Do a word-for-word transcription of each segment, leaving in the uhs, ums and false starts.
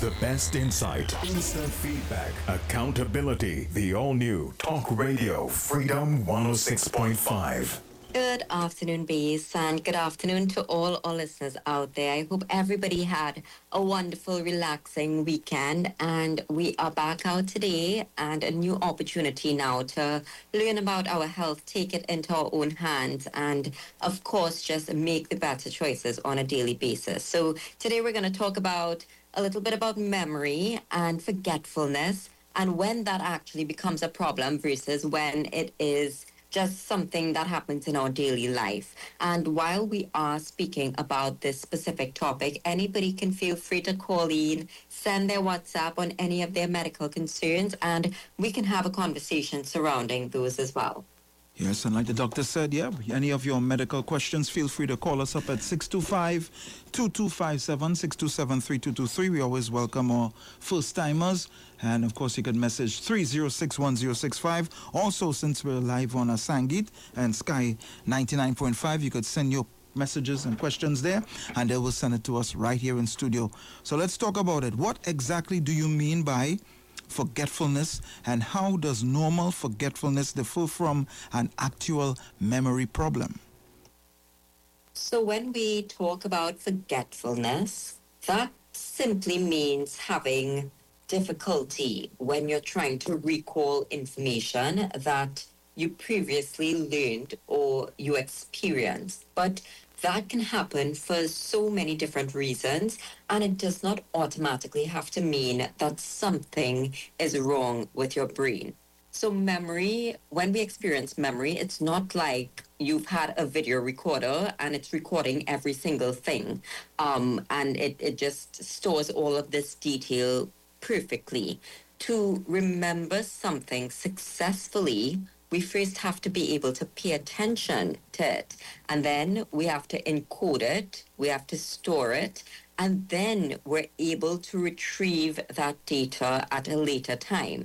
The best insight, instant feedback, accountability. The all-new Talk Radio Freedom one oh six point five. Good afternoon, Base, and good afternoon to all our listeners out there. I hope everybody had a wonderful, relaxing weekend, and we are back out today and a new opportunity now to learn about our health, take it into our own hands, and of course, just make the better choices on a daily basis. So today we're going to talk about a little bit about memory and forgetfulness, and when that actually becomes a problem versus when it is just something that happens in our daily life. And while we are speaking about this specific topic, anybody can feel free to call in, send their WhatsApp on any of their medical concerns, and we can have a conversation surrounding those as well. Yes, and like the doctor said, yeah, any of your medical questions, feel free to call us up at six two five, two two five seven, six two seven, three two two three. We always welcome our first-timers. And, of course, you can message three zero six one zero six five. Also, since we're live on a Sangit and Sky ninety-nine point five, you could send your messages and questions there, and they will send it to us right here in studio. So let's talk about it. What exactly do you mean by forgetfulness, and how does normal forgetfulness differ from an actual memory problem? So when we talk about forgetfulness, that simply means having difficulty when you're trying to recall information that you previously learned or you experienced. But that can happen for so many different reasons, and it does not automatically have to mean that something is wrong with your brain. So memory, when we experience memory, it's not like you've had a video recorder and it's recording every single thing, um, and it, it just stores all of this detail perfectly. To remember something successfully, we first have to be able to pay attention to it. And then we have to encode it, we have to store it, and then we're able to retrieve that data at a later time.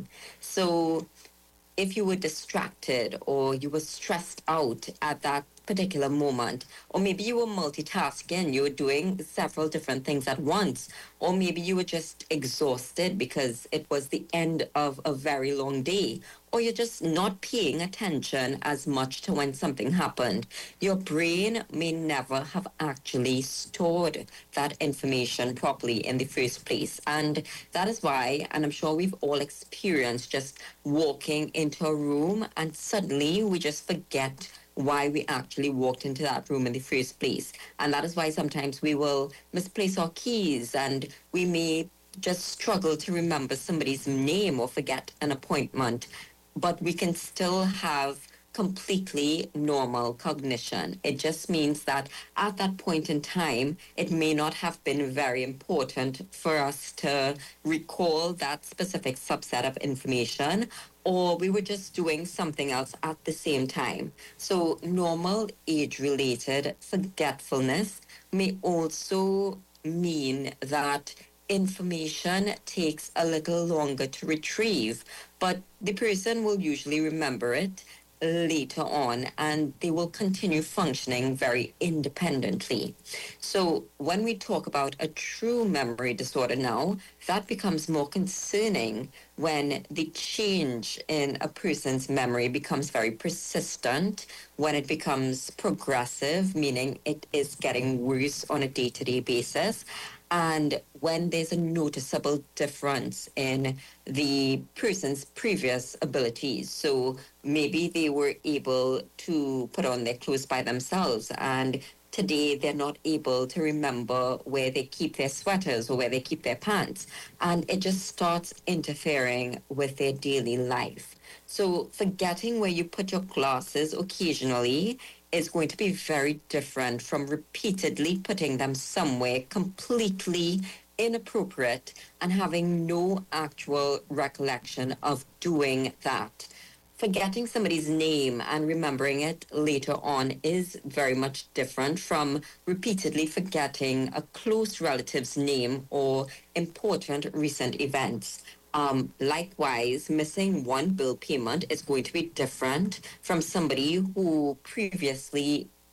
So if you were distracted or you were stressed out at that particular moment, or maybe you were multitasking, you were doing several different things at once, or maybe you were just exhausted because it was the end of a very long day, or you're just not paying attention as much to when something happened, your brain may never have actually stored that information properly in the first place. And that is why, and I'm sure we've all experienced just walking into a room and suddenly we just forget why we actually walked into that room in the first place. And that is why sometimes we will misplace our keys, and we may just struggle to remember somebody's name or forget an appointment, but we can still have completely normal cognition. It just means that at that point in time, it may not have been very important for us to recall that specific subset of information, or we were just doing something else at the same time. So normal age-related forgetfulness may also mean that information takes a little longer to retrieve, but the person will usually remember it later on, and they will continue functioning very independently. So when we talk about a true memory disorder now, that becomes more concerning when the change in a person's memory becomes very persistent, when it becomes progressive, meaning it is getting worse on a day-to-day basis, and when there's a noticeable difference in the person's previous abilities. So maybe they were able to put on their clothes by themselves, and today they're not able to remember where they keep their sweaters or where they keep their pants. And it just starts interfering with their daily life. So forgetting where you put your glasses occasionally is going to be very different from repeatedly putting them somewhere completely inappropriate and having no actual recollection of doing that. Forgetting somebody's name and remembering it later on is very much different from repeatedly forgetting a close relative's name or important recent events. Um, likewise, missing one bill payment is going to be different from somebody who previously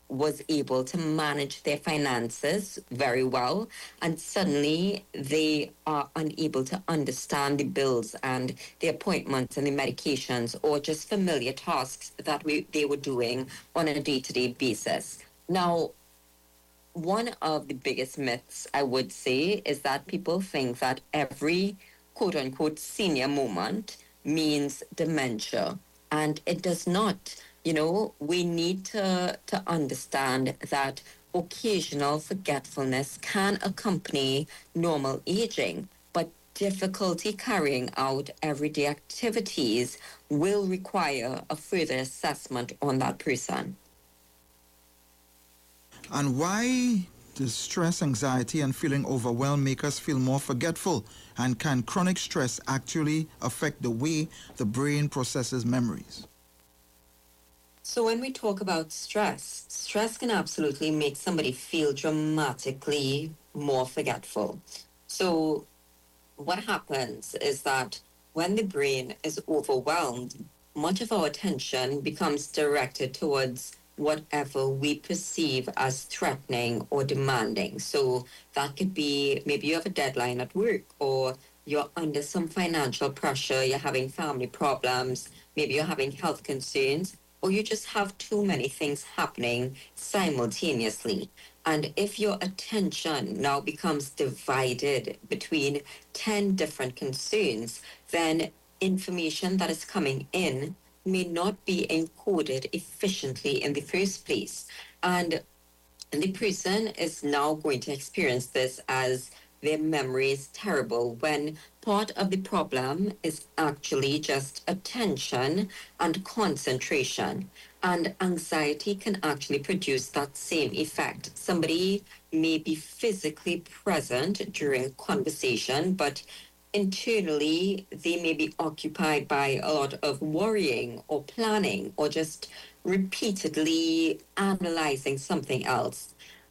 was able to manage their finances very well, and suddenly they are unable to understand the bills and the appointments and the medications or just familiar tasks that we, they were doing on a day-to-day basis. Now, one of the biggest myths I would say is that people think that every quote unquote senior moment means dementia, and it does not. You know, we need to, to understand that occasional forgetfulness can accompany normal aging, but difficulty carrying out everyday activities will require a further assessment on that person. And why does stress, anxiety, and feeling overwhelmed make us feel more forgetful? And can chronic stress actually affect the way the brain processes memories? So when we talk about stress, stress can absolutely make somebody feel dramatically more forgetful. So what happens is that when the brain is overwhelmed, much of our attention becomes directed towards whatever we perceive as threatening or demanding. So that could be maybe you have a deadline at work, or you're under some financial pressure, you're having family problems, maybe you're having health concerns, or you just have too many things happening simultaneously. And if your attention now becomes divided between ten different concerns, then information that is coming in may not be encoded efficiently in the first place. And the person is now going to experience this as their memory is terrible, when part of the problem is actually just attention and concentration. And anxiety can actually produce that same effect. Somebody may be physically present during conversation, but internally they may be occupied by a lot of worrying or planning or just repeatedly analyzing something else.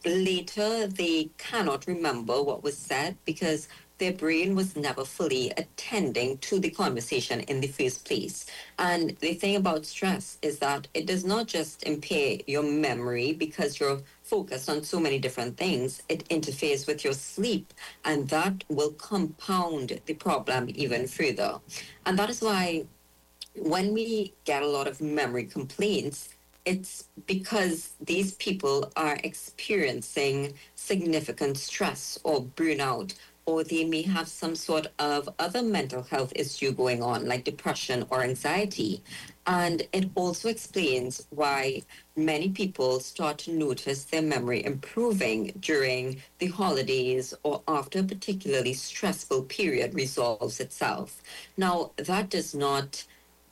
Later, they cannot remember what was said because their brain was never fully attending to the conversation in the first place. And the thing about stress is that it does not just impair your memory because you're focused on so many different things. It interferes with your sleep, and that will compound the problem even further. And that is why when we get a lot of memory complaints, it's because these people are experiencing significant stress or burnout, or they may have some sort of other mental health issue going on, like depression or anxiety. And it also explains why many people start to notice their memory improving during the holidays or after a particularly stressful period resolves itself. Now, that does not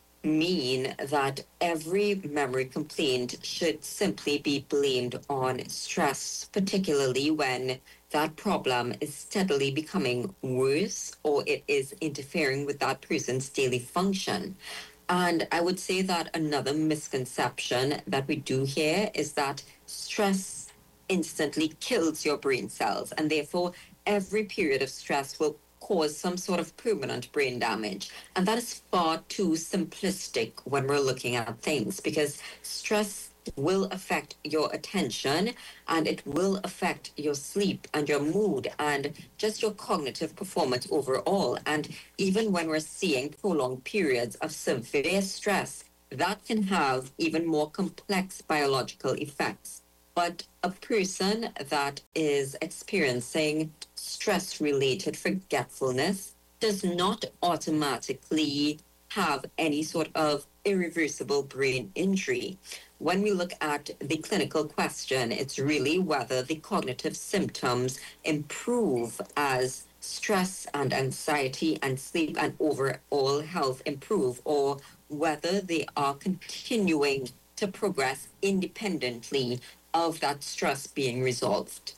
mean that every memory complaint should simply be blamed on stress, particularly when that problem is steadily becoming worse or it is interfering with that person's daily function. And I would say that another misconception that we do here is that stress instantly kills your brain cells, and therefore every period of stress will cause some sort of permanent brain damage. And that is far too simplistic when we're looking at things, because stress will affect your attention and it will affect your sleep and your mood and just your cognitive performance overall. And even when we're seeing prolonged periods of severe stress, that can have even more complex biological effects. But a person that is experiencing stress-related forgetfulness does not automatically have any sort of irreversible brain injury. When we look at the clinical question, it's really whether the cognitive symptoms improve as stress and anxiety and sleep and overall health improve, or whether they are continuing to progress independently of that stress being resolved.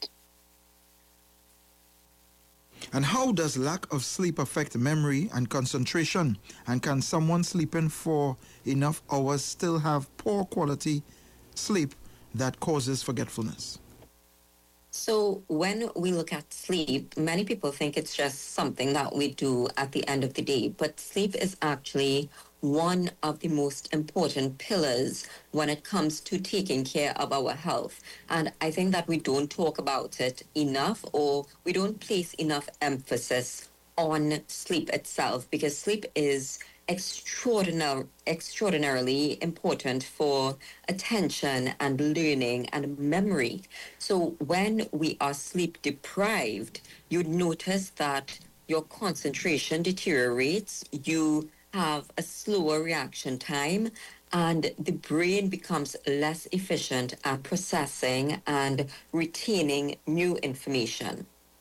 And how does lack of sleep affect memory and concentration? And can someone sleeping for enough hours still have poor quality sleep that causes forgetfulness? So when we look at sleep, many people think it's just something that we do at the end of the day, but sleep is actually one of the most important pillars when it comes to taking care of our health. And I think that we don't talk about it enough, or we don't place enough emphasis on sleep itself, because sleep is extraordinary, extraordinarily important for attention and learning and memory. So when we are sleep deprived, you'd notice that your concentration deteriorates, you have a slower reaction time, and the brain becomes less efficient at processing and retaining new information.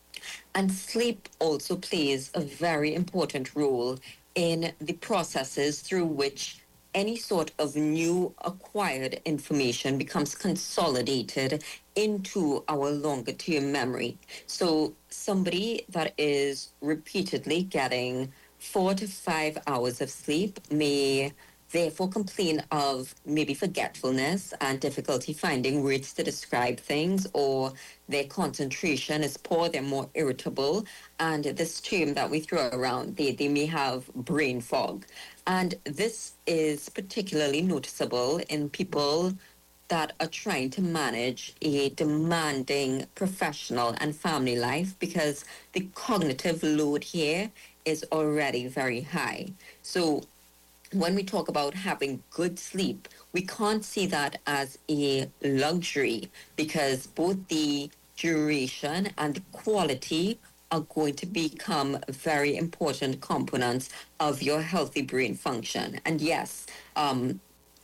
And sleep also plays a very important role in the processes through which any sort of new acquired information becomes consolidated into our longer term memory. So somebody that is repeatedly getting four to five hours of sleep may therefore complain of maybe forgetfulness and difficulty finding words to describe things, or their concentration is poor, they're more irritable, and this term that we throw around, they, they may have brain fog. And this is particularly noticeable in people that are trying to manage a demanding professional and family life, because the cognitive load here is already very high. So when we talk about having good sleep, we can't see that as a luxury, because both the duration and the quality are going to become very important components of your healthy brain function. And yes, um,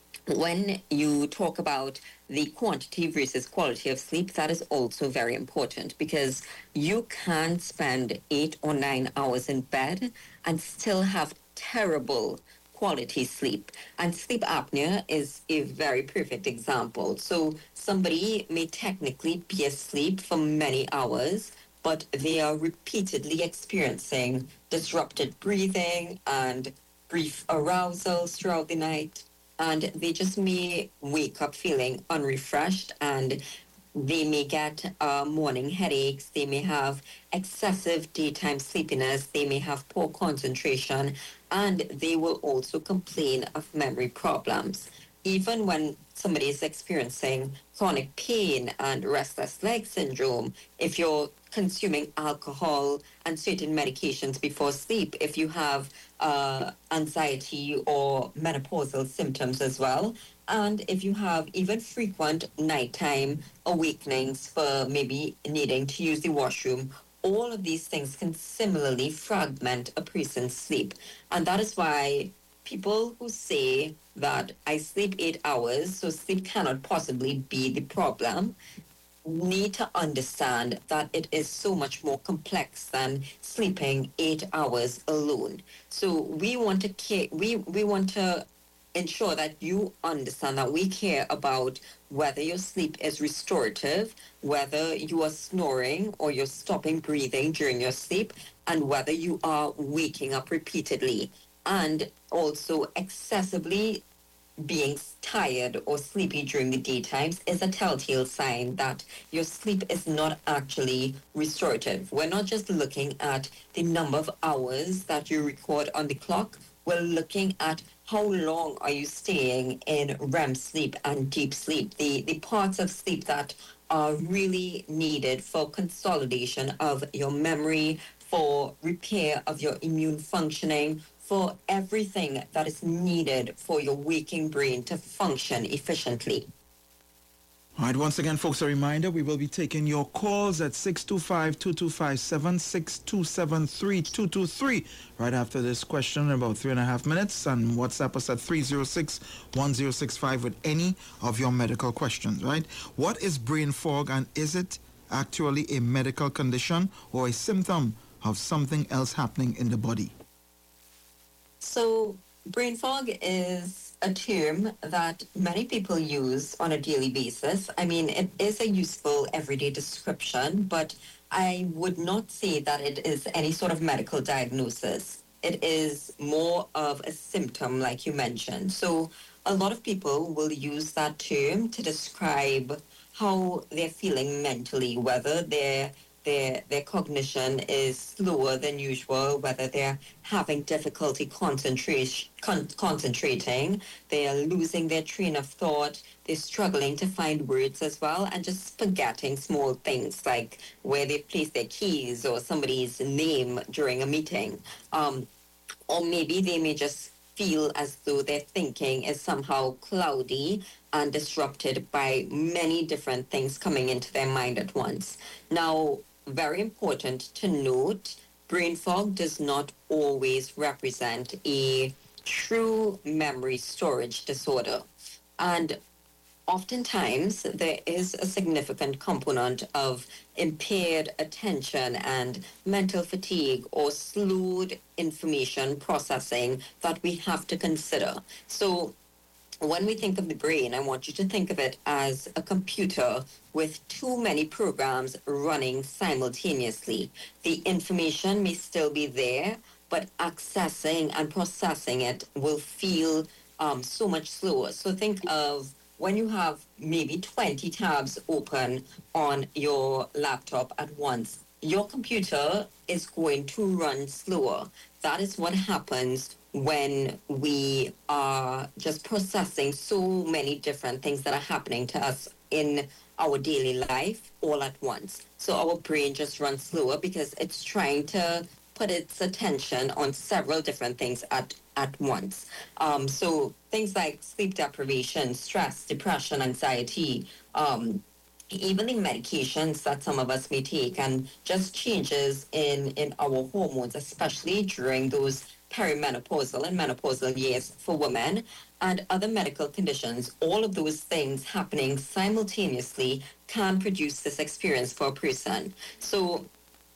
when you talk about the quantity versus quality of sleep, that is also very important, because you can spend eight or nine hours in bed and still have terrible quality sleep. And sleep apnea is a very perfect example. So somebody may technically be asleep for many hours, but they are repeatedly experiencing disrupted breathing and brief arousals throughout the night. And they just may wake up feeling unrefreshed, and they may get uh, morning headaches. They may have excessive daytime sleepiness. They may have poor concentration, and they will also complain of memory problems. Even when somebody is experiencing chronic pain and restless leg syndrome, if you're consuming alcohol and certain medications before sleep, if you have uh, anxiety or menopausal symptoms as well, and if you have even frequent nighttime awakenings for maybe needing to use the washroom, all of these things can similarly fragment a person's sleep. And that is why people who say that I sleep eight hours, so sleep cannot possibly be the problem, need to understand that it is so much more complex than sleeping eight hours alone. So we want to care, we, we want to ensure that you understand that we care about whether your sleep is restorative, whether you are snoring or you're stopping breathing during your sleep, and whether you are waking up repeatedly. And also excessively being tired or sleepy during the daytimes is a telltale sign that your sleep is not actually restorative. We're not just looking at the number of hours that you record on the clock. We're looking at how long are you staying in R E M sleep and deep sleep, the, the parts of sleep that are really needed for consolidation of your memory, for repair of your immune functioning, for everything that is needed for your waking brain to function efficiently. All right, once again, folks, a reminder, we will be taking your calls at six two five, two two five seven, six two seven three, two two three right after this question in about three and a half minutes, and WhatsApp us at three oh six, one oh six five with any of your medical questions, right? What is brain fog, and is it actually a medical condition or a symptom of something else happening in the body? So brain fog is a term that many people use on a daily basis. I mean, it is a useful everyday description, but I would not say that it is any sort of medical diagnosis. It is more of a symptom, like you mentioned. So a lot of people will use that term to describe how they're feeling mentally, whether they're their their cognition is slower than usual, whether they're having difficulty concentration con- concentrating, they are losing their train of thought, they're struggling to find words as well, and just forgetting small things like where they place their keys or somebody's name during a meeting. Um, or maybe they may just feel as though their thinking is somehow cloudy and disrupted by many different things coming into their mind at once. Now, very important to note, brain fog does not always represent a true memory storage disorder. And oftentimes there is a significant component of impaired attention and mental fatigue or slowed information processing that we have to consider. So when we think of the brain, I want you to think of it as a computer with too many programs running simultaneously. The information may still be there, but accessing and processing it will feel um, so much slower. So think of when you have maybe twenty tabs open on your laptop at once, your computer is going to run slower. That is what happens when we are just processing so many different things that are happening to us in our daily life all at once. So our brain just runs slower because it's trying to put its attention on several different things at, at once. Um, so things like sleep deprivation, stress, depression, anxiety, um, even the medications that some of us may take, and just changes in, in our hormones, especially during those perimenopausal and menopausal years for women, and other medical conditions, all of those things happening simultaneously can produce this experience for a person. So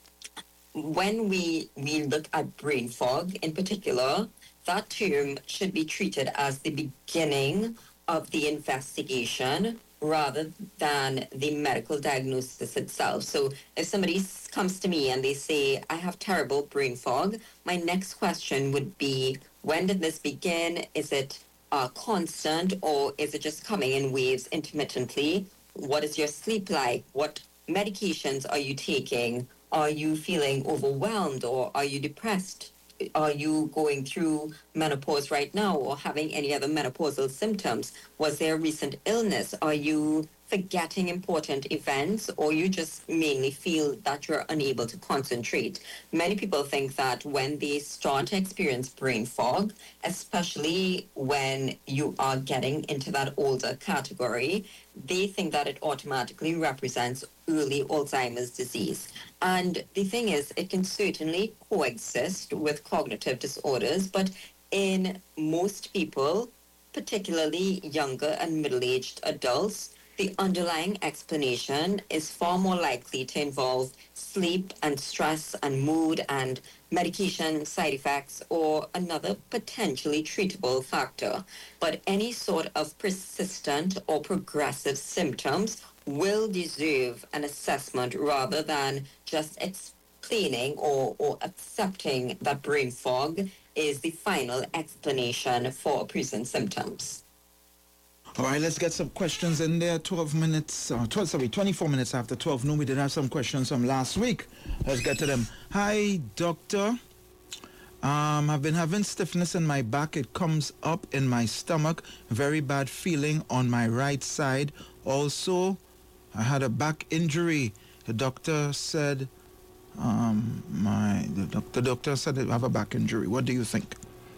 when we, we look at brain fog in particular, that term should be treated as the beginning of the investigation rather than the medical diagnosis itself. So if somebody comes to me and they say, I have terrible brain fog, my next question would be, when did this begin? Is it uh, constant, or is it just coming in waves intermittently? What is your sleep like? What medications are you taking? Are you feeling overwhelmed, or are you depressed? Are you going through menopause right now or having any other menopausal symptoms? Was there a recent illness? Are you forgetting important events, or you just mainly feel that you're unable to concentrate? Many people think that when they start to experience brain fog, especially when you are getting into that older category, they think that it automatically represents early Alzheimer's disease. And the thing is, it can certainly coexist with cognitive disorders, but in most people, particularly younger and middle-aged adults, the underlying explanation is far more likely to involve sleep and stress and mood and medication side effects or another potentially treatable factor. But any sort of persistent or progressive symptoms will deserve an assessment rather than just explaining or, or accepting that brain fog is the final explanation for present symptoms. All right, let's get some questions in there. twelve minutes, uh, twelve, sorry, twenty-four minutes after twelve noon. We did have some questions from last week. Let's get to them. Hi, doctor. Um, I've been having stiffness in my back. It comes up in my stomach. Very bad feeling on my right side. Also, I had a back injury. The doctor said, um, my the, doc, the doctor said I have a back injury. What do you think?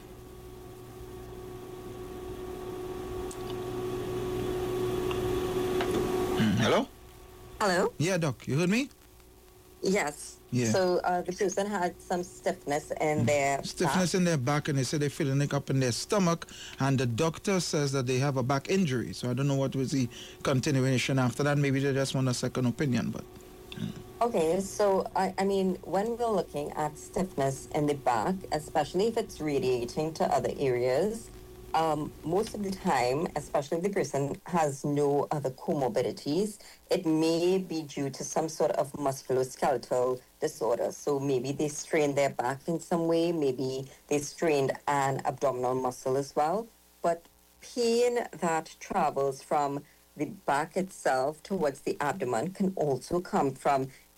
Hello? Hello? Yeah, doc, you heard me? Yes. Yeah. So uh, the person had some stiffness in their Stiffness back. in their back, and they say they're feeling it up in their stomach, and the doctor says that they have a back injury. So I don't know what was the continuation after that. Maybe they just want a second opinion, but... Mm. Okay, so I, I mean, when we're looking at stiffness in the back, especially if it's radiating to other areas, Um, most of the time, especially if the person has no other comorbidities, it may be due to some sort of musculoskeletal disorder. So maybe they strained their back in some way, maybe they strained an abdominal muscle as well. But pain that travels from the back itself towards the abdomen can also come from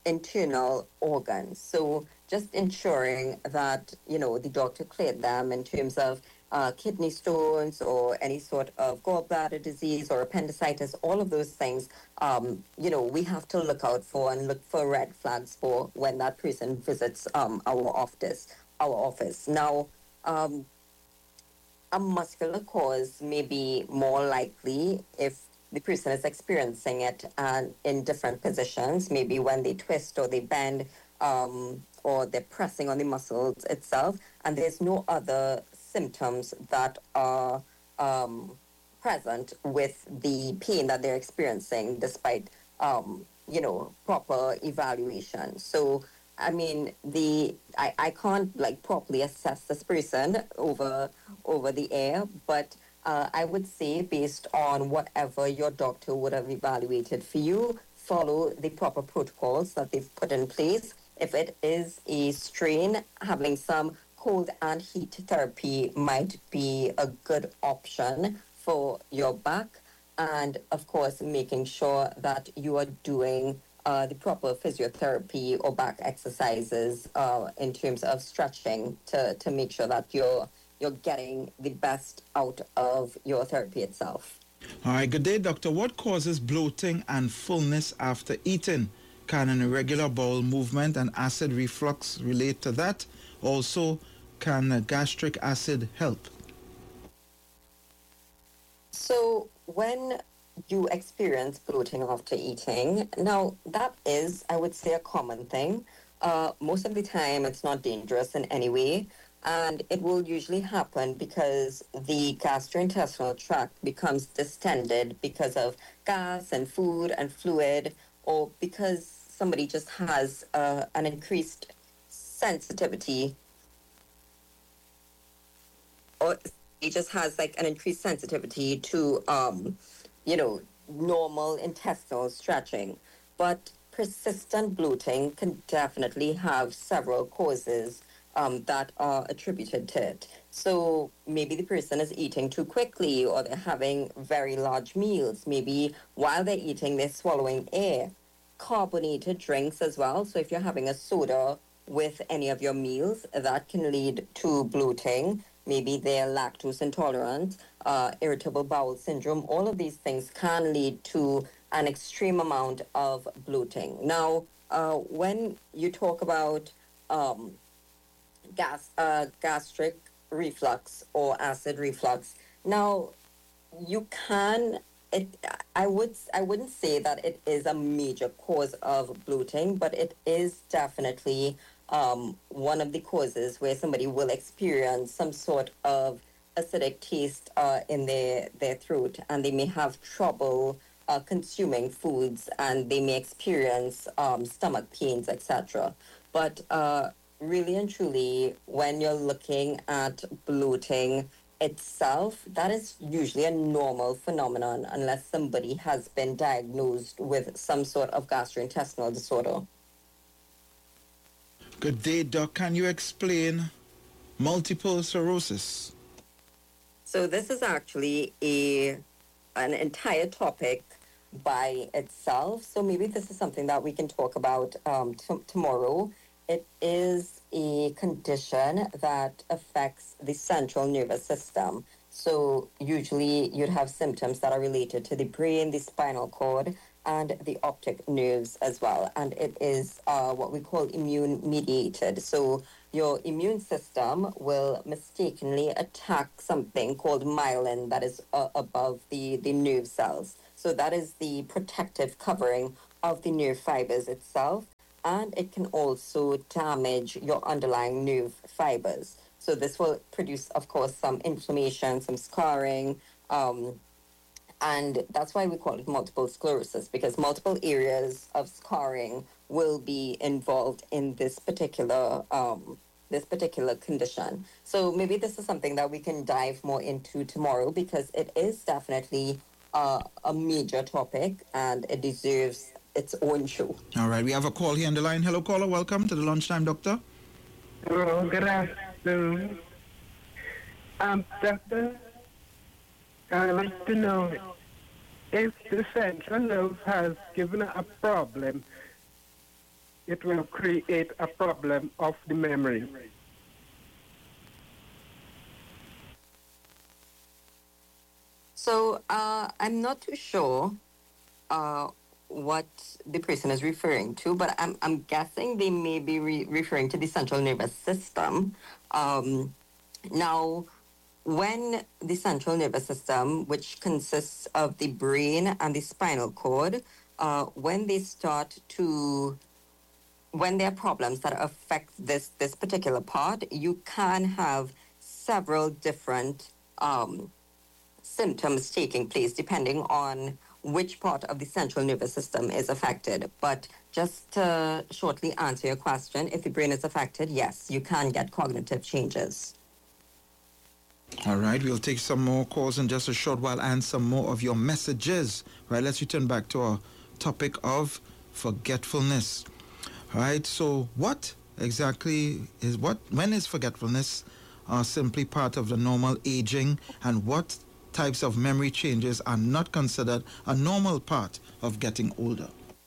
internal organs. So just ensuring that, you know, the doctor cleared them in terms of uh, kidney stones or any sort of gallbladder disease or appendicitis, all of those things, um, you know, we have to look out for and look for red flags for when that person visits um, our office. Our office. Now, um, a muscular cause may be more likely if the person is experiencing it and in different positions, maybe when they twist or they bend, um, or they're pressing on the muscles itself, and there's no other symptoms that are um, present with the pain that they're experiencing despite, um, you know, proper evaluation. So, I mean, the I, I can't like properly assess this person over over the air, but uh, I would say based on whatever your doctor would have evaluated for you, follow the proper protocols that they've put in place. If it is a strain, having some cold and heat therapy might be a good option for your back. And of course, making sure that you are doing uh, the proper physiotherapy or back exercises uh, in terms of stretching to, to make sure that you're you're getting the best out of your therapy itself. All right, good day, doctor. What causes bloating and fullness after eating? Can an irregular bowel movement and acid reflux relate to that? Also, can gastric acid help? So when you experience bloating after eating, now that is, I would say, a common thing. Uh, most of the time, it's not dangerous in any way. And it will usually happen because the gastrointestinal tract becomes distended because of gas and food and fluid, or because somebody just has uh, an increased sensitivity, or he just has like an increased sensitivity to, um, you know, normal intestinal stretching. But persistent bloating can definitely have several causes Um, that are attributed to it. So maybe the person is eating too quickly, or they're having very large meals. Maybe while they're eating, they're swallowing air. Carbonated drinks as well. So if you're having a soda with any of your meals, that can lead to bloating. Maybe they're lactose intolerant, uh, irritable bowel syndrome. All of these things can lead to an extreme amount of bloating. Now, uh, when you talk about um, gas uh, gastric reflux or acid reflux. Now, you can it I would I wouldn't say that it is a major cause of bloating, but it is definitely um, one of the causes where somebody will experience some sort of acidic taste uh, in their their throat, and they may have trouble uh, consuming foods, and they may experience um, stomach pains, et cetera. But uh, really and truly, when you're looking at bloating itself, that is usually a normal phenomenon unless somebody has been diagnosed with some sort of gastrointestinal disorder. Good day, Doc. Can you explain multiple sclerosis? So this is actually a an entire topic by itself. So maybe this is something that we can talk about um, t- tomorrow. It is a condition that affects the central nervous system. So usually you'd have symptoms that are related to the brain, the spinal cord, and the optic nerves as well. And it is uh, what we call immune mediated. So your immune system will mistakenly attack something called myelin that is uh, above the, the nerve cells. So that is the protective covering of the nerve fibers itself. And it can also damage your underlying nerve fibers. So this will produce, of course, some inflammation, some scarring, um, and that's why we call it multiple sclerosis, because multiple areas of scarring will be involved in this particular um, this particular condition. So maybe this is something that we can dive more into tomorrow, because it is definitely uh, a major topic and it deserves its own show. All right, we have a call here on the line. Hello, caller. Welcome to the Lunchtime Doctor. Hello, good afternoon. Um, Doctor, I'd like to know if the central nerve has given a problem, it will create a problem of the memory. So uh, I'm not too sure uh, what the person is referring to, but I'm, I'm guessing they may be re- referring to the central nervous system. Um, now, when the central nervous system, which consists of the brain and the spinal cord, uh, when they start to, when there are problems that affect this, this particular part, you can have several different um, symptoms taking place depending on which part of the central nervous system is affected. But just to shortly answer your question, if the brain is affected, yes, you can get cognitive changes. All right, we'll take some more calls in just a short while and some more of your messages. Right, let's return back to our topic of forgetfulness. All right, so what exactly is what? When is forgetfulness uh, simply part of the normal aging, and what types of memory changes are not considered a normal part of getting older?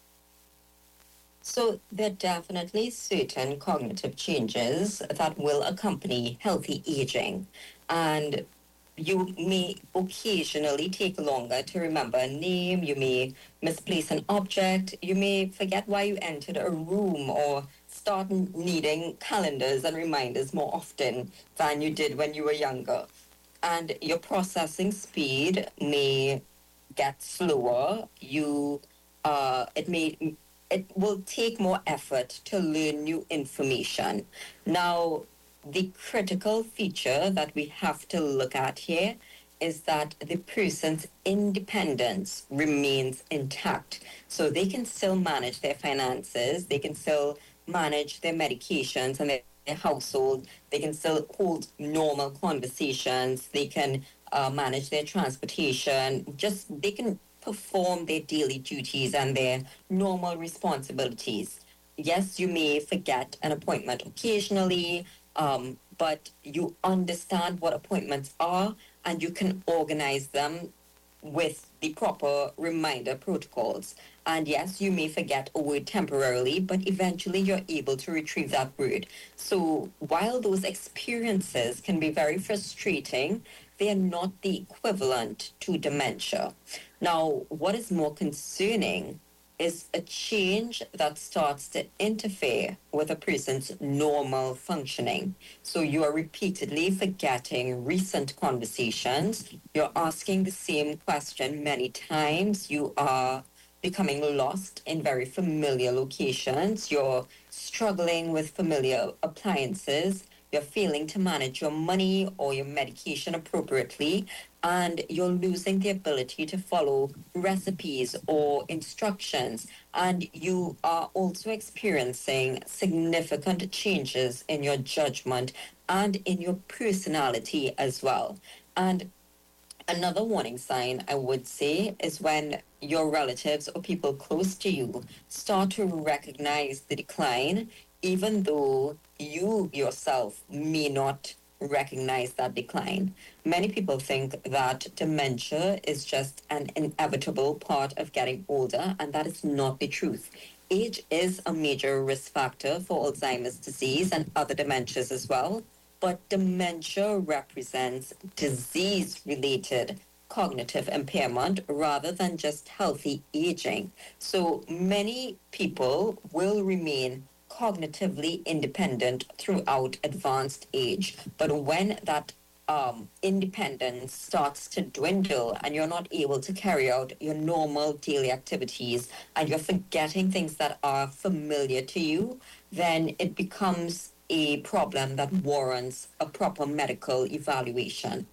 So there are definitely certain cognitive changes that will accompany healthy aging. And you may occasionally take longer to remember a name, you may misplace an object, you may forget why you entered a room, or start needing calendars and reminders more often than you did when you were younger. And your processing speed may get slower. You, uh, it may, it will take more effort to learn new information. Now, the critical feature that we have to look at here is that the person's independence remains intact. So they can still manage their finances, they can still manage their medications and their their household, they can still hold normal conversations, they can uh, manage their transportation, just they can perform their daily duties and their normal responsibilities. Yes, you may forget an appointment occasionally, um, but you understand what appointments are and you can organize them with the proper reminder protocols. And yes, you may forget a word temporarily, but eventually you're able to retrieve that word. So while those experiences can be very frustrating, they are not the equivalent to dementia. Now, what is more concerning is a change that starts to interfere with a person's normal functioning. So you are repeatedly forgetting recent conversations, you're asking the same question many times, you are becoming lost in very familiar locations, you're struggling with familiar appliances, you're failing to manage your money or your medication appropriately, and you're losing the ability to follow recipes or instructions, and you are also experiencing significant changes in your judgment and in your personality as well. And another warning sign, I would say, is when your relatives or people close to you start to recognize the decline, even though you yourself may not recognize that decline. Many people think that dementia is just an inevitable part of getting older, and that is not the truth. Age is a major risk factor for Alzheimer's disease and other dementias as well, but dementia represents disease-related cognitive impairment rather than just healthy aging. So many people will remain cognitively independent throughout advanced age. But when that um, independence starts to dwindle and you're not able to carry out your normal daily activities and you're forgetting things that are familiar to you, then it becomes a problem that warrants a proper medical evaluation.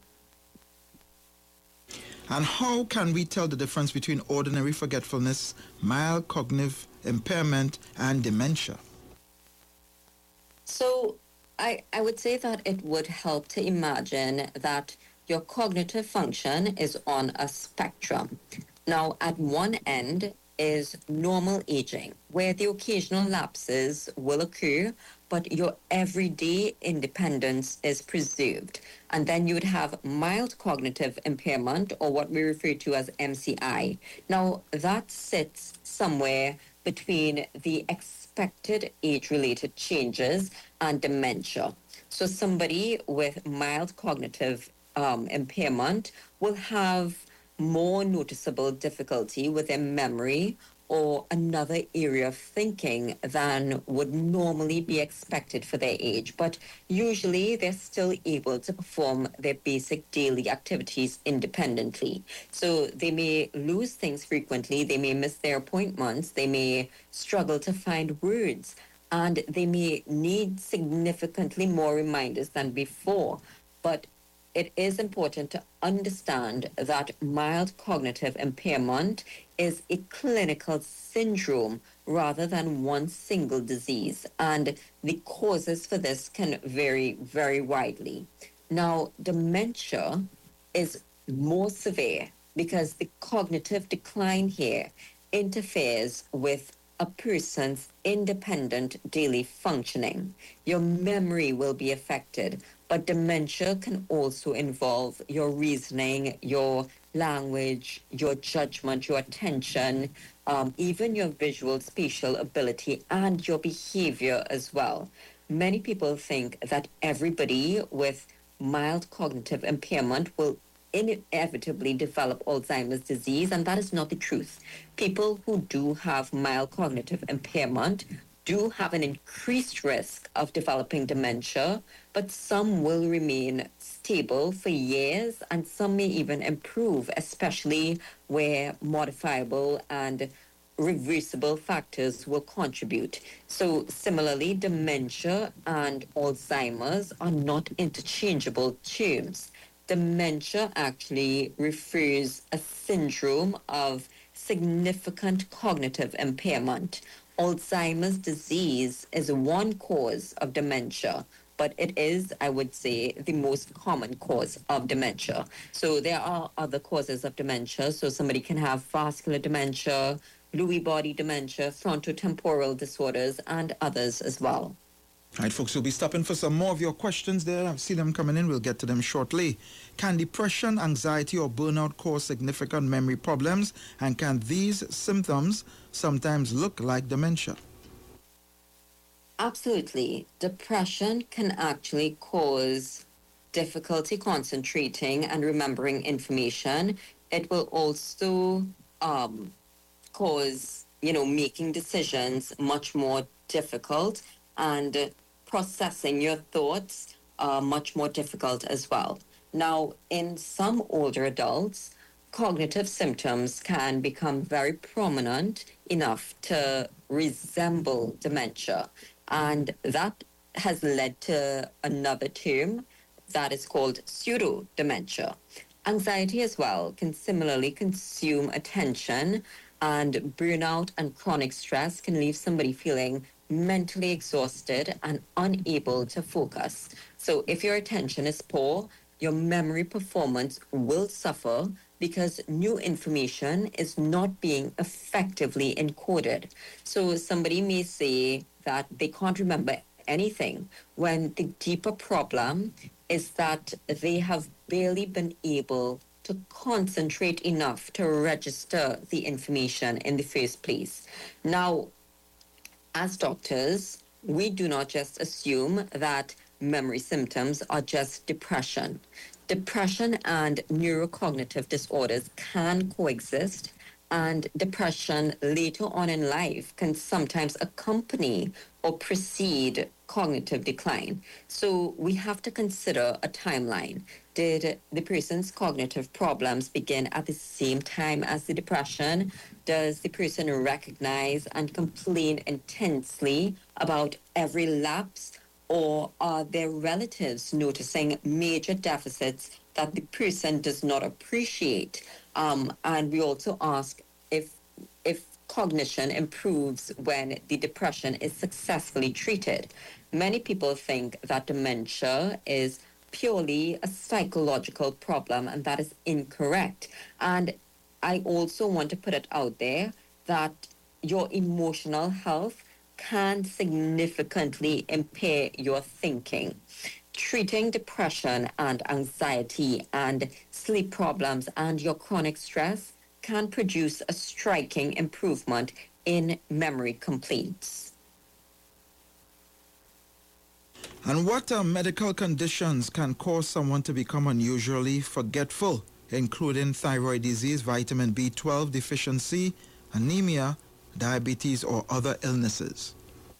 And how can we tell the difference between ordinary forgetfulness, mild cognitive impairment, and dementia? So I, I would say that it would help to imagine that your cognitive function is on a spectrum. Now, at one end is normal aging, where the occasional lapses will occur, but your everyday independence is preserved. And then you would have mild cognitive impairment, or what we refer to as M C I. Now, that sits somewhere between the expected age-related changes and dementia. So somebody with mild cognitive um, impairment will have more noticeable difficulty with their memory or another area of thinking than would normally be expected for their age. But usually they're still able to perform their basic daily activities independently. So they may lose things frequently, they may miss their appointments, they may struggle to find words, and they may need significantly more reminders than before. But it is important to understand that mild cognitive impairment is a clinical syndrome rather than one single disease, and the causes for this can vary very widely. Now, dementia is more severe because the cognitive decline here interferes with a person's independent daily functioning. Your memory will be affected, but dementia can also involve your reasoning, your language, your judgment, your attention, um, even your visual spatial ability and your behavior as well. Many people think that everybody with mild cognitive impairment will inevitably develop Alzheimer's disease, and that is not the truth. People who do have mild cognitive impairment do have an increased risk of developing dementia, but some will remain stable for years and some may even improve, especially where modifiable and reversible factors will contribute. So similarly, dementia and Alzheimer's are not interchangeable terms. Dementia actually refers a syndrome of significant cognitive impairment. Alzheimer's disease is one cause of dementia, but it is, I would say, the most common cause of dementia. So there are other causes of dementia. So somebody can have vascular dementia, Lewy body dementia, frontotemporal disorders, and others as well. All right, folks, we'll be stopping for some more of your questions there. I see them coming in. We'll get to them shortly. Can depression, anxiety, or burnout cause significant memory problems? And can these symptoms sometimes look like dementia? Absolutely. Depression can actually cause difficulty concentrating and remembering information. It will also um, cause, you know, making decisions much more difficult, and processing your thoughts uh, much more difficult as well. Now, in some older adults, cognitive symptoms can become very prominent enough to resemble dementia. And that has led to another term that is called pseudo-dementia. Anxiety as well can similarly consume attention, and burnout and chronic stress can leave somebody feeling mentally exhausted and unable to focus. So if your attention is poor, your memory performance will suffer because new information is not being effectively encoded. So somebody may say that they can't remember anything when the deeper problem is that they have barely been able to concentrate enough to register the information in the first place. Now, as doctors, we do not just assume that memory symptoms are just depression. Depression and neurocognitive disorders can coexist, and depression later on in life can sometimes accompany or precede cognitive decline. So we have to consider a timeline. Did the person's cognitive problems begin at the same time as the depression? Does the person recognize and complain intensely about every lapse? Or are their relatives noticing major deficits that the person does not appreciate? Um, and we also ask if if cognition improves when the depression is successfully treated. Many people think that dementia is purely a psychological problem, and that is incorrect. And I also want to put it out there that your emotional health can significantly impair your thinking. Treating depression and anxiety and sleep problems and your chronic stress can produce a striking improvement in memory complaints. And what uh, medical conditions can cause someone to become unusually forgetful, including thyroid disease, vitamin B twelve deficiency, anemia, diabetes, or other illnesses?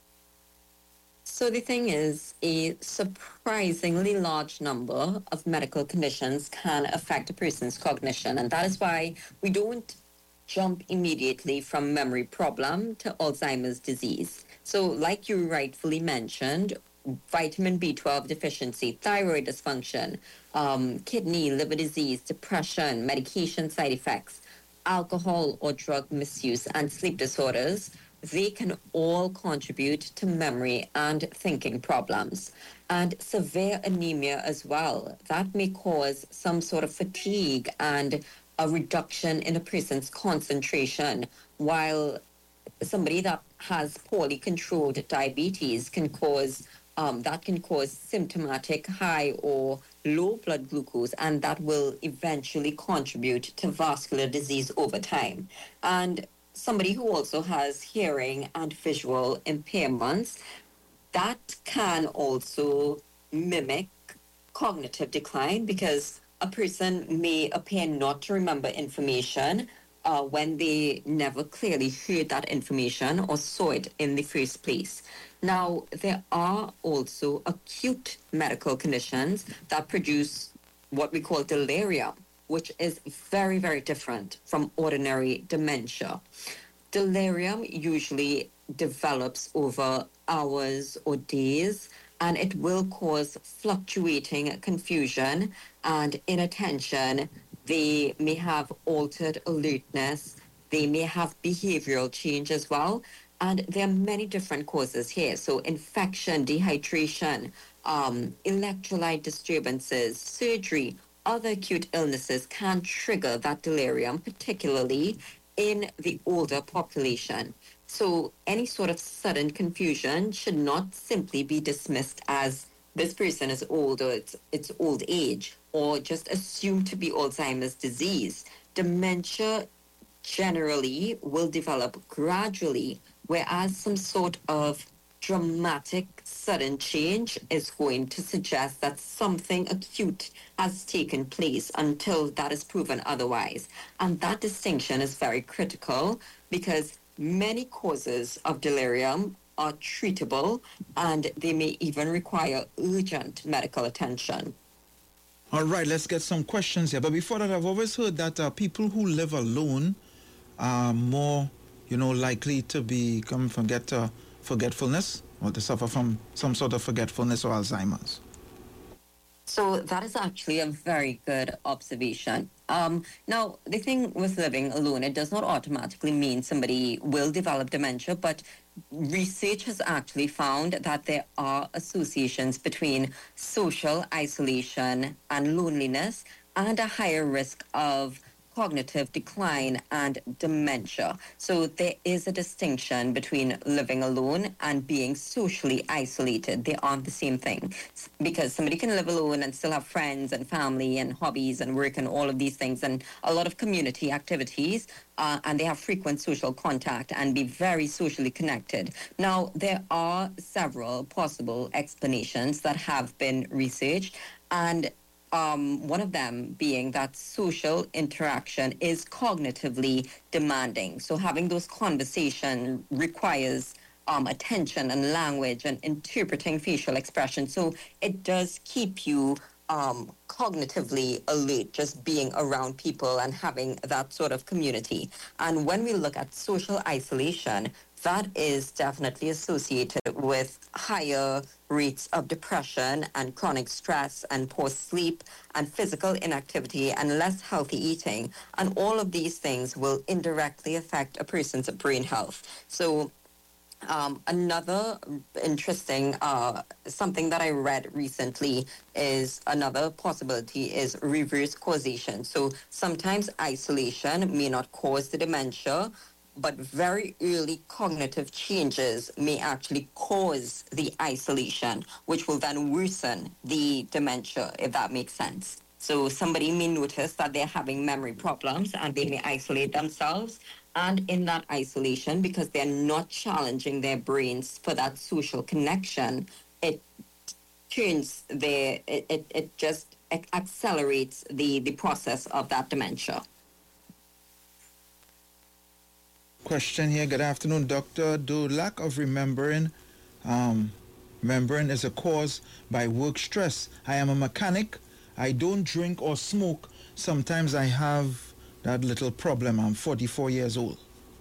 So the thing is, a surprisingly large number of medical conditions can affect a person's cognition, and that is why we don't jump immediately from memory problem to Alzheimer's disease. So like you rightfully mentioned, vitamin B twelve deficiency, thyroid dysfunction, um, kidney, liver disease, depression, medication side effects, alcohol or drug misuse, and sleep disorders, they can all contribute to memory and thinking problems. And severe anemia as well. That may cause some sort of fatigue and a reduction in a person's concentration, while somebody that has poorly controlled diabetes can cause um, that can cause symptomatic high or low blood glucose, and that will eventually contribute to vascular disease over time. And somebody who also has hearing and visual impairments, that can also mimic cognitive decline, because a person may appear not to remember information uh, when they never clearly heard that information or saw it in the first place. Now, there are also acute medical conditions that produce what we call delirium, which is very, very different from ordinary dementia. Delirium usually develops over hours or days, and it will cause fluctuating confusion and inattention. They may have altered alertness. They may have behavioral change as well. And there are many different causes here. So infection, dehydration, um, electrolyte disturbances, surgery, other acute illnesses can trigger that delirium, particularly in the older population. So any sort of sudden confusion should not simply be dismissed as this person is old or it's, it's old age, or just assumed to be Alzheimer's disease. Dementia generally will develop gradually, whereas some sort of dramatic sudden change is going to suggest that something acute has taken place until that is proven otherwise. And that distinction is very critical, because many causes of delirium are treatable and they may even require urgent medical attention. All right, let's get some questions here. But before that, I've always heard that uh, people who live alone are more, you know, likely to become forget uh, forgetfulness, or to suffer from some sort of forgetfulness or Alzheimer's. So that is actually a very good observation. Um, now, the thing with living alone, it does not automatically mean somebody will develop dementia, but research has actually found that there are associations between social isolation and loneliness and a higher risk of cognitive decline and dementia. So there is a distinction between living alone and being socially isolated. They aren't the same thing, because somebody can live alone and still have friends and family and hobbies and work and all of these things and a lot of community activities, uh, and they have frequent social contact and be very socially connected. Now, there are several possible explanations that have been researched, and Um, one of them being that social interaction is cognitively demanding. So having those conversations requires um, attention and language and interpreting facial expression. So it does keep you um, cognitively alert, just being around people and having that sort of community. And when we look at social isolation, that is definitely associated with higher rates of depression and chronic stress and poor sleep and physical inactivity and less healthy eating. And all of these things will indirectly affect a person's brain health. So um, another interesting, uh, something that I read recently is another possibility is reverse causation. So sometimes isolation may not cause the dementia, but very early cognitive changes may actually cause the isolation, which will then worsen the dementia, if that makes sense. So somebody may notice that they're having memory problems and they may isolate themselves, And in that isolation, because they're not challenging their brains for that social connection, it turns their, it, it, it just ac- accelerates the, the process of that dementia. Question here. Good afternoon, doctor. Do lack of remembering, um, remembering is a cause by work stress? I am a mechanic. I don't drink or smoke. Sometimes I have that little problem. I'm forty-four years old.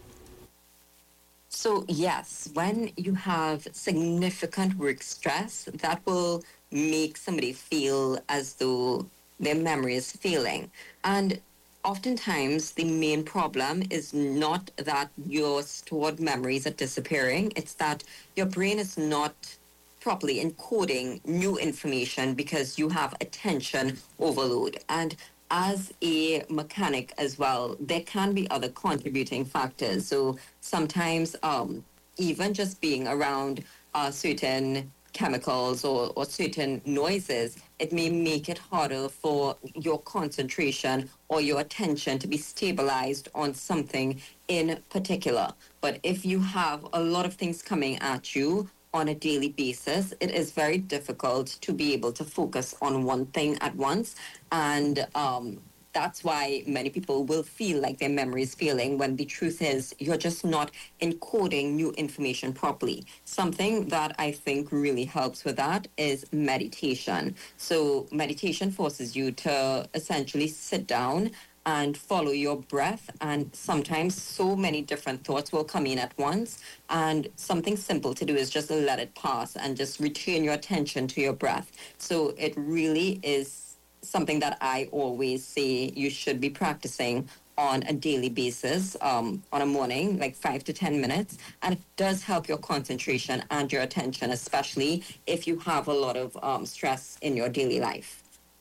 So yes, when you have significant work stress, that will make somebody feel as though their memory is failing. And oftentimes the main problem is not that your stored memories are disappearing, it's that your brain is not properly encoding new information because you have attention overload. And as a mechanic as well, there can be other contributing factors. So sometimes um, even just being around uh, certain chemicals or, or certain noises, it may make it harder for your concentration or your attention to be stabilized on something in particular. But if you have a lot of things coming at you on a daily basis, it is very difficult to be able to focus on one thing at once. And um, that's why many people will feel like their memory is failing when the truth is you're just not encoding new information properly. Something that I think really helps with that is meditation. So meditation forces you to essentially sit down and follow your breath, and sometimes so many different thoughts will come in at once, and something simple to do is just let it pass and just return your attention to your breath. So it really is something that I always say you should be practicing on a daily basis, um, on a morning, like five to ten minutes, and it does help your concentration and your attention, especially if you have a lot of um, stress in your daily life.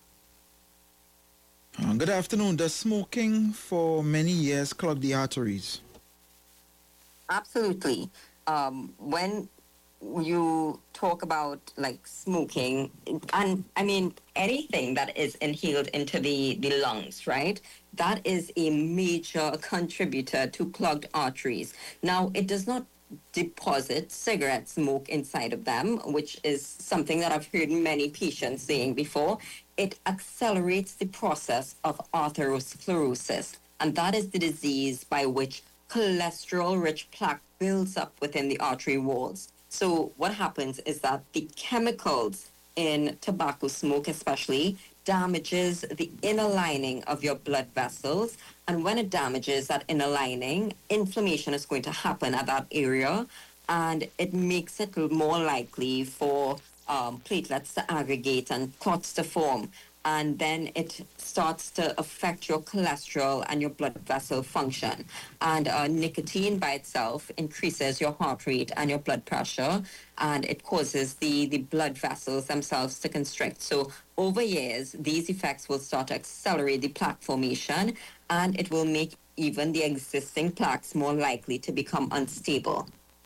Uh, good afternoon. Does smoking for many years clog the arteries? Absolutely. Um, when you talk about like smoking, and I mean anything that is inhaled into the, the lungs, right? That is a major contributor to clogged arteries. Now, it does not deposit cigarette smoke inside of them, which is something that I've heard many patients saying before. It accelerates the process of atherosclerosis, and that is the disease by which cholesterol-rich plaque builds up within the artery walls. So what happens is that the chemicals in tobacco smoke especially damages the inner lining of your blood vessels. And when it damages that inner lining, inflammation is going to happen at that area, and it makes it more likely for um, platelets to aggregate and clots to form. And then it starts to affect your cholesterol and your blood vessel function. And uh, nicotine by itself increases your heart rate and your blood pressure, and it causes the, the blood vessels themselves to constrict. So over years, these effects will start to accelerate the plaque formation, and it will make even the existing plaques more likely to become unstable.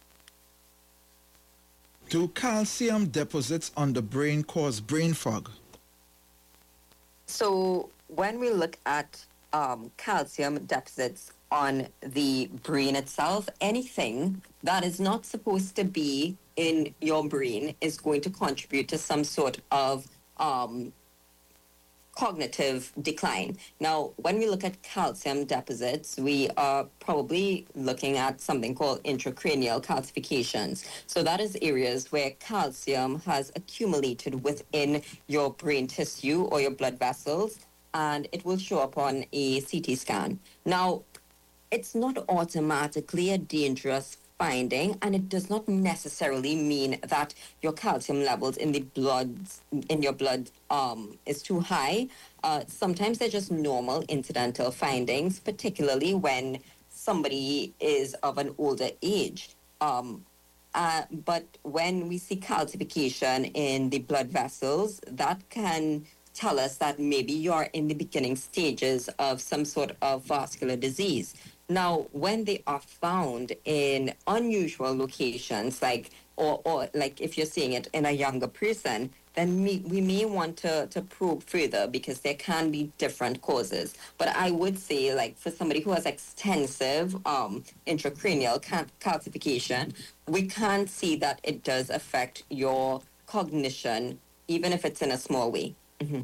Do calcium deposits on the brain cause brain fog? So when we look at um, calcium deficits on the brain itself, anything that is not supposed to be in your brain is going to contribute to some sort of um, cognitive decline. Now, when we look at calcium deposits, we are probably looking at something called intracranial calcifications. So that is areas where calcium has accumulated within your brain tissue or your blood vessels, and it will show up on a C T scan. Now, it's not automatically a dangerous finding, and it does not necessarily mean that your calcium levels in the blood in your blood um, is too high. Uh, sometimes they're just normal incidental findings, particularly when somebody is of an older age. Um, uh, but when we see calcification in the blood vessels, that can tell us that maybe you're in the beginning stages of some sort of vascular disease. Now, when they are found in unusual locations, like or, or like if you're seeing it in a younger person, then we, we may want to, to probe further because there can be different causes. But I would say, like, for somebody who has extensive um, intracranial cal- calcification, we can see that it does affect your cognition, even if it's in a small way. Mm-hmm.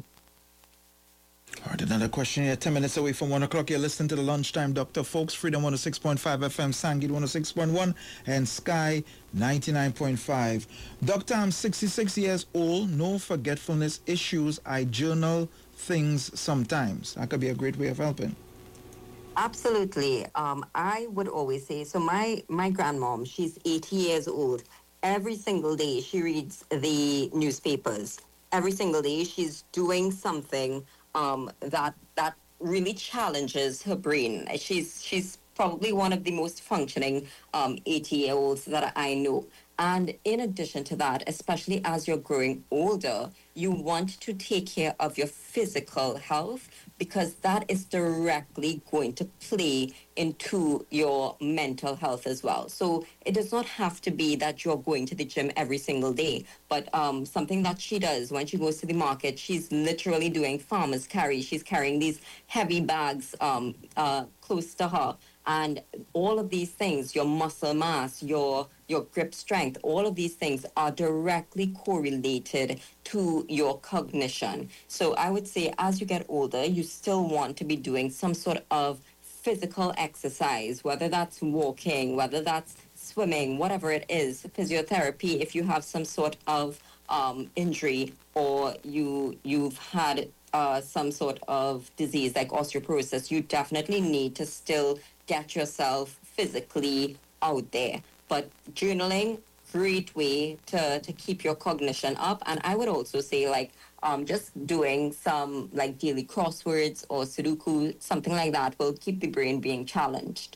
All right, another question here. ten minutes away from one o'clock. You're listening to the Lunchtime Doctor, folks. Freedom one oh six point five F M, Sangit one oh six point one, and Sky ninety-nine point five. Doctor, I'm sixty-six years old. No forgetfulness issues. I journal things sometimes. That could be a great way of helping. Absolutely. Um, I would always say, so my, my grandmom, she's eighty years old. Every single day she reads the newspapers. Every single day she's doing something um, that that really challenges her brain. She's she's probably one of the most functioning um, eighty-year-olds that I know. And in addition to that, especially as you're growing older, you want to take care of your physical health because that is directly going to play into your mental health as well. So it does not have to be that you're going to the gym every single day, but um, something that she does when she goes to the market, she's literally doing farmer's carry. She's carrying these heavy bags um, uh, close to her. And all of these things, your muscle mass, your your grip strength, all of these things are directly correlated to your cognition. So I would say as you get older, you still want to be doing some sort of physical exercise, whether that's walking, whether that's swimming, whatever it is, physiotherapy, if you have some sort of um, injury or you, you've had uh, some sort of disease like osteoporosis, you definitely need to still get yourself physically out there. But journaling, great way to, to keep your cognition up. And I would also say, like, um, just doing some, like, daily crosswords or Sudoku, something like that will keep the brain being challenged.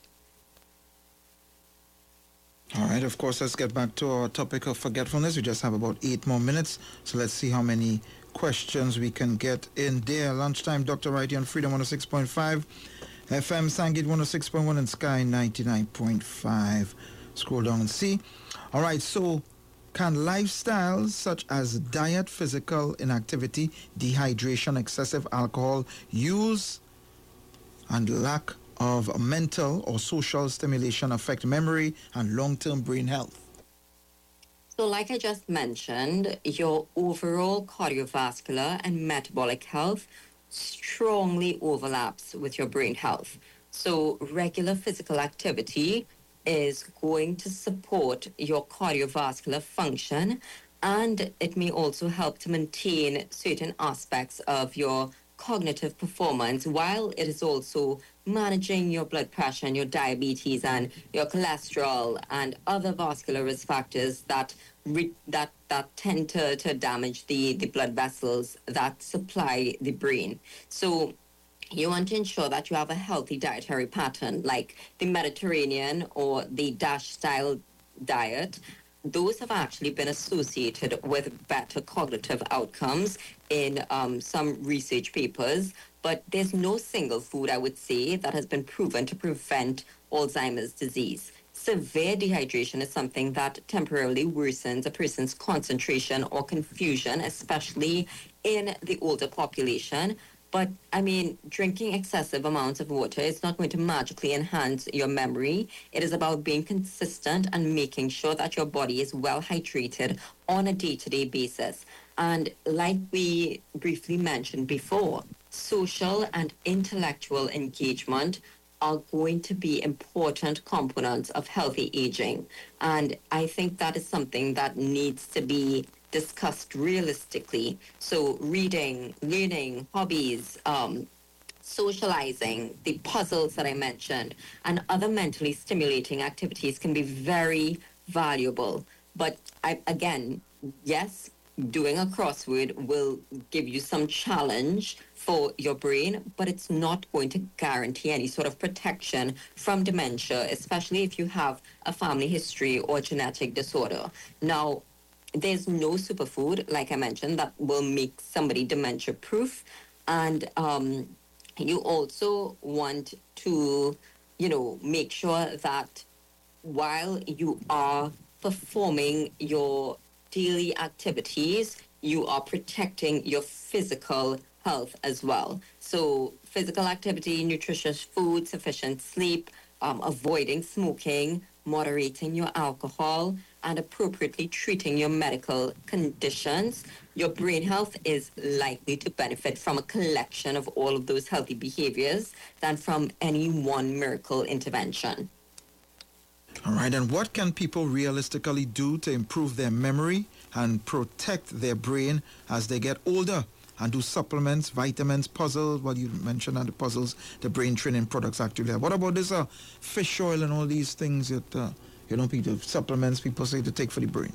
All right, of course, let's get back to our topic of forgetfulness. We just have about eight more minutes, so let's see how many questions we can get in there. Lunchtime, Doctor right here on Freedom one oh six point five, F M, Sangit one oh six point one, and Sky ninety-nine point five. Scroll down and see. All right, so can lifestyles such as diet, physical inactivity, dehydration, excessive alcohol use, and lack of mental or social stimulation affect memory and long-term brain health? So like I just mentioned, your overall cardiovascular and metabolic health strongly overlaps with your brain health. So regular physical activity is going to support your cardiovascular function, and it may also help to maintain certain aspects of your cognitive performance, while it is also managing your blood pressure and your diabetes and your cholesterol and other vascular risk factors that re- that that tend to, to damage the, the blood vessels that supply the brain. So you want to ensure that you have a healthy dietary pattern, like the Mediterranean or the DASH style diet. Those have actually been associated with better cognitive outcomes in um, some research papers, but there's no single food, I would say, that has been proven to prevent Alzheimer's disease. Severe dehydration is something that temporarily worsens a person's concentration or confusion, especially in the older population. But, I mean, drinking excessive amounts of water is not going to magically enhance your memory. It is about being consistent and making sure that your body is well hydrated on a day-to-day basis. And like we briefly mentioned before, social and intellectual engagement are going to be important components of healthy aging. And I think that is something that needs to be discussed realistically. So reading, learning, hobbies, um, socializing, the puzzles that I mentioned, and other mentally stimulating activities can be very valuable. But I, again, yes, doing a crossword will give you some challenge for your brain, but it's not going to guarantee any sort of protection from dementia, especially if you have a family history or genetic disorder. Now, there's no superfood, like I mentioned, that will make somebody dementia-proof. And um, you also want to, you know, make sure that while you are performing your daily activities, you are protecting your physical health as well. So physical activity, nutritious food, sufficient sleep, um, avoiding smoking, moderating your alcohol, and appropriately treating your medical conditions, your brain health is likely to benefit from a collection of all of those healthy behaviors than from any one miracle intervention. All right, and what can people realistically do to improve their memory and protect their brain as they get older? And do supplements, vitamins, puzzles, what you mentioned on the puzzles, the brain training products actually have. What about this uh, fish oil and all these things that, uh, you know, people, supplements people say to take for the brain?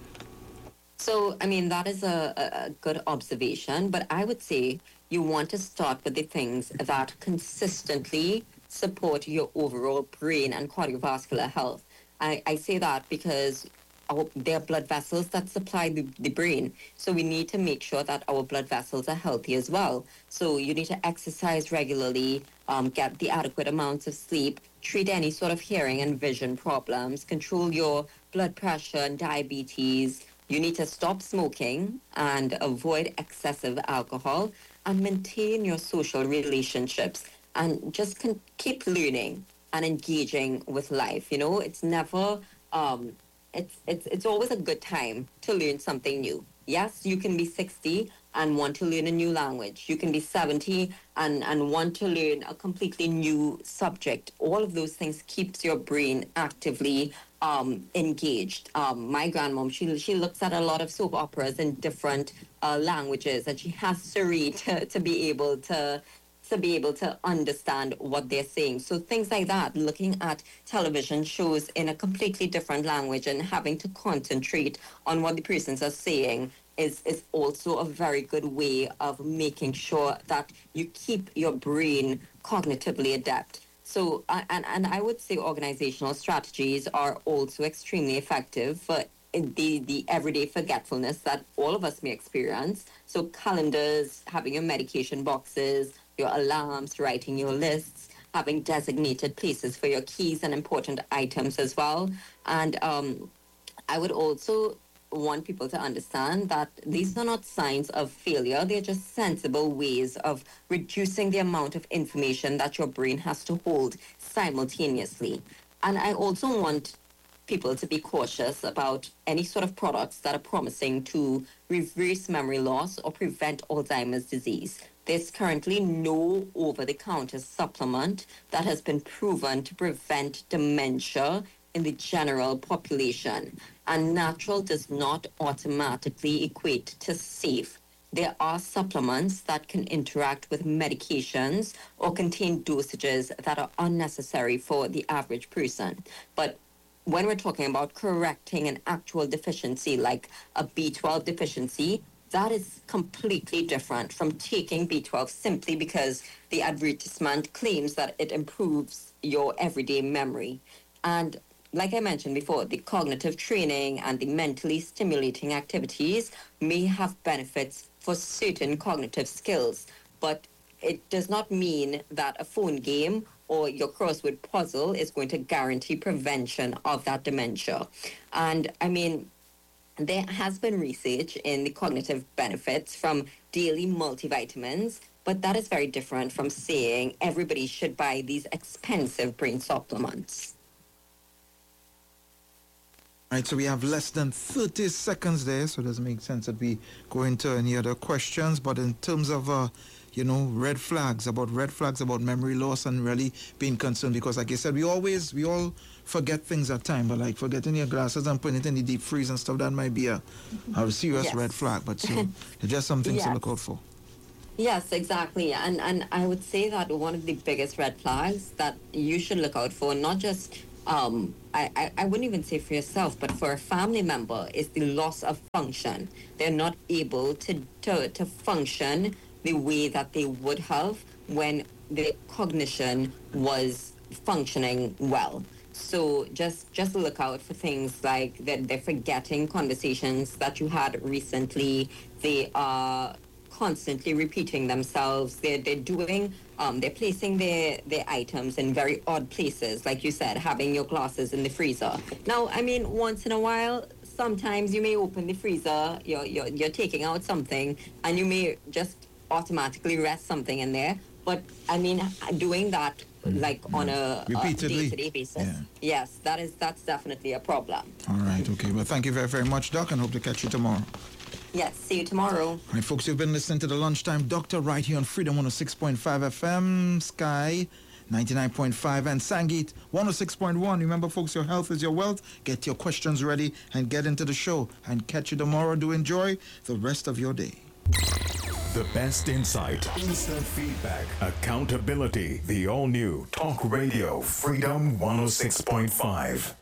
So, I mean, that is a, a, a good observation, but I would say you want to start with the things that consistently support your overall brain and cardiovascular health. I, I say that because our, there are blood vessels that supply the, the brain. So we need to make sure that our blood vessels are healthy as well. So you need to exercise regularly, um, get the adequate amounts of sleep, treat any sort of hearing and vision problems, control your blood pressure and diabetes. You need to stop smoking and avoid excessive alcohol and maintain your social relationships and just con- keep learning and engaging with life. You know, it's never... Um, It's, it's it's always a good time to learn something new. Yes, you can be sixty and want to learn a new language. You can be seventy and, and want to learn a completely new subject. All of those things keeps your brain actively um, engaged. Um, my grandmom, she she looks at a lot of soap operas in different uh, languages, and she has to read to, to be able to to be able to understand what they're saying. So things like that, looking at television shows in a completely different language and having to concentrate on what the persons are saying is, is also a very good way of making sure that you keep your brain cognitively adept. So, uh, and, and I would say organizational strategies are also extremely effective for the, the everyday forgetfulness that all of us may experience. So calendars, having your medication boxes, your alarms, writing your lists, having designated places for your keys and important items as well. And um, I would also want people to understand that these are not signs of failure. They're just sensible ways of reducing the amount of information that your brain has to hold simultaneously. And I also want people to be cautious about any sort of products that are promising to reverse memory loss or prevent Alzheimer's disease. There's currently no over-the-counter supplement that has been proven to prevent dementia in the general population. And natural does not automatically equate to safe. There are supplements that can interact with medications or contain dosages that are unnecessary for the average person. But when we're talking about correcting an actual deficiency like a B twelve deficiency, that is completely different from taking B twelve simply because the advertisement claims that it improves your everyday memory. And like I mentioned before, the cognitive training and the mentally stimulating activities may have benefits for certain cognitive skills, but it does not mean that a phone game or your crossword puzzle is going to guarantee prevention of that dementia. And I mean, there has been research in the cognitive benefits from daily multivitamins, but that is very different from saying everybody should buy these expensive brain supplements. All right, so we have less than thirty seconds there, so it doesn't make sense that we go into any other questions. But in terms of, uh, you know, red flags, about red flags, about memory loss and really being concerned, because like I said, we always, we all forget things at time, but like forgetting your glasses and putting it in the deep freeze and stuff, that might be a, a serious Yes. red flag. But so it's just some things Yes. to look out for. Yes, exactly. And and I would say that one of the biggest red flags that you should look out for, not just, um, I, I, I wouldn't even say for yourself, but for a family member, is the loss of function. They're not able to, to, to function the way that they would have when their cognition was functioning well. So just just look out for things like that they're forgetting conversations that you had recently. They are constantly repeating themselves. They're, they're doing, um, they're placing their, their items in very odd places. Like you said, having your glasses in the freezer. Now, I mean, once in a while, sometimes you may open the freezer, you're, you're, you're taking out something, and you may just automatically rest something in there. But, I mean, doing that, like, on a, a Repeatedly. day-to-day basis, Yeah. yes, that is, that's definitely a problem. All right, okay. Well, thank you very, very much, Doc, and hope to catch you tomorrow. Yes, see you tomorrow. All right, folks, you've been listening to the Lunchtime Doctor right here on Freedom one oh six point five F M, Sky ninety-nine point five, and Sangeet one oh six point one. Remember, folks, your health is your wealth. Get your questions ready and get into the show. And catch you tomorrow. Do enjoy the rest of your day. The best insight, instant feedback, accountability. The all-new Talk Radio Freedom one oh six point five.